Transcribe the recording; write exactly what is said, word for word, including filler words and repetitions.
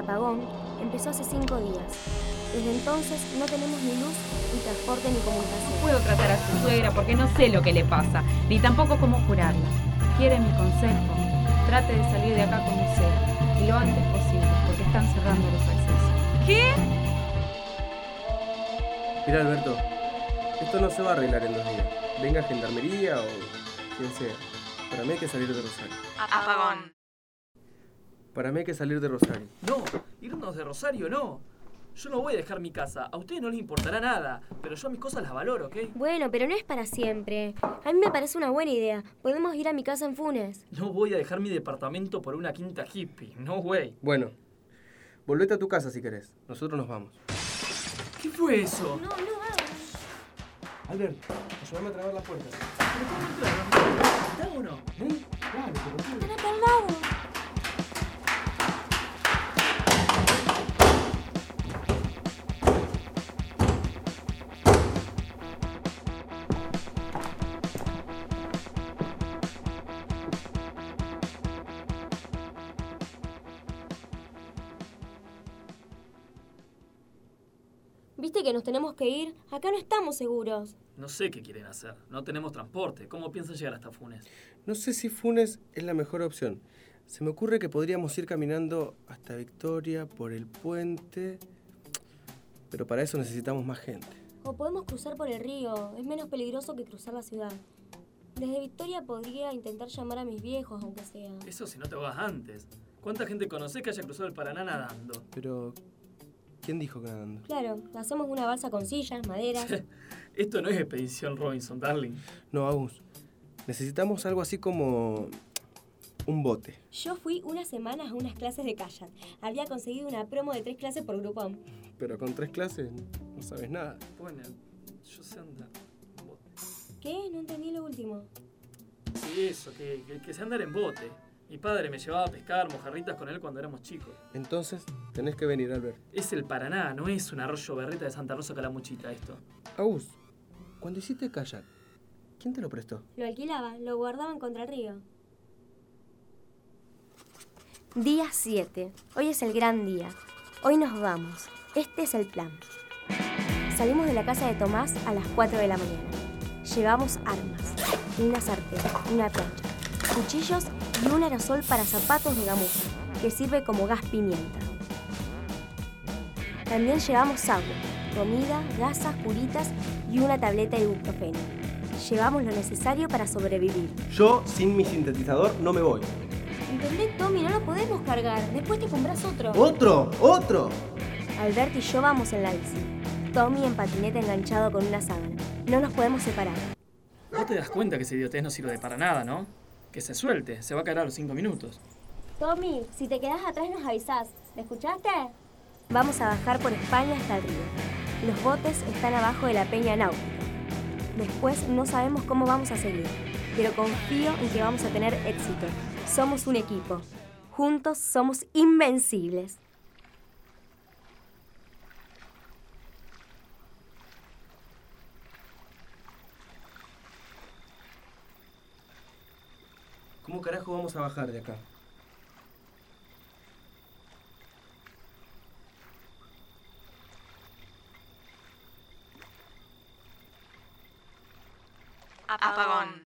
apagón empezó hace cinco días. Desde entonces no tenemos ni luz, ni transporte, ni comunicación. No puedo tratar a su suegra porque no sé lo que le pasa, ni tampoco cómo curarla. ¿Quiere mi consejo? Trate de salir de acá como sea, y lo antes posible, porque están cerrando los accesos. ¿Qué? Mira, Alberto, esto no se va a arreglar en dos días. Venga Gendarmería o quien sea. Para mí hay que salir de Rosario. Apagón. Para mí hay que salir de Rosario. No, irnos de Rosario no. Yo no voy a dejar mi casa. A ustedes no les importará nada, pero yo mis cosas las valoro, ¿ok? Bueno, pero no es para siempre. A mí me parece una buena idea. Podemos ir a mi casa en Funes. No voy a dejar mi departamento por una quinta hippie. No, güey. Bueno, volvete a tu casa si querés. Nosotros nos vamos. ¿Qué fue eso? No, no hagas. Albert, ayúdame a trabar la puerta. ¿Pero cómo entraron? ¿Está o no? ¿Eh? Dale, pero tú. Están acá al lado. ¿Viste que nos tenemos que ir? Acá no estamos seguros. No sé qué quieren hacer. No tenemos transporte. ¿Cómo piensan llegar hasta Funes? No sé si Funes es la mejor opción. Se me ocurre que podríamos ir caminando hasta Victoria por el puente, pero para eso necesitamos más gente. O podemos cruzar por el río. Es menos peligroso que cruzar la ciudad. Desde Victoria podría intentar llamar a mis viejos, aunque sea. Eso si no te vas antes. ¿Cuánta gente conocés que haya cruzado el Paraná nadando? Pero, ¿quién dijo que nadando? Claro, hacemos una balsa con sillas, maderas. Esto no es Expedición Robinson, darling. No, Agus. Necesitamos algo así como un bote. Yo fui unas semanas a unas clases de kayak. Había conseguido una promo de tres clases por Groupon. Pero con tres clases no sabes nada. Bueno, yo sé andar en bote. ¿Qué? No entendí lo último. Sí, eso, que, que, que sé andar en bote. Mi padre me llevaba a pescar mojarritas con él cuando éramos chicos. Entonces, tenés que venir, Albert. Es el Paraná, no es un arroyo berreta de Santa Rosa Calamuchita esto. Agus, cuando hiciste kayak, ¿quién te lo prestó? Lo alquilaba, lo guardaban contra el río. Día siete. Hoy es el gran día. Hoy nos vamos. Este es el plan. Salimos de la casa de Tomás a las cuatro de la mañana. Llevamos armas, una sartén, una plancha, cuchillos y un aerosol para zapatos de gamuza, que sirve como gas pimienta. También llevamos agua, comida, gasas, curitas y una tableta de ibuprofeno. Llevamos lo necesario para sobrevivir. Yo, sin mi sintetizador, no me voy. ¿Entendés, Tommy? No lo podemos cargar. Después te compras otro. ¡Otro! ¡Otro! Albert y yo vamos en la bici. Tommy en patineta enganchado con una sábana. No nos podemos separar. ¿Vos te das cuenta que ese idiotez no sirve para nada, no? Que se suelte, se va a caer a los cinco minutos. Tommy, si te quedás atrás nos avisás. ¿Me escuchaste? Vamos a bajar por España hasta el río. Los botes están abajo de la peña náutica. Después no sabemos cómo vamos a seguir, pero confío en que vamos a tener éxito. Somos un equipo. Juntos somos invencibles. ¿Cómo carajo vamos a bajar de acá? Apagón.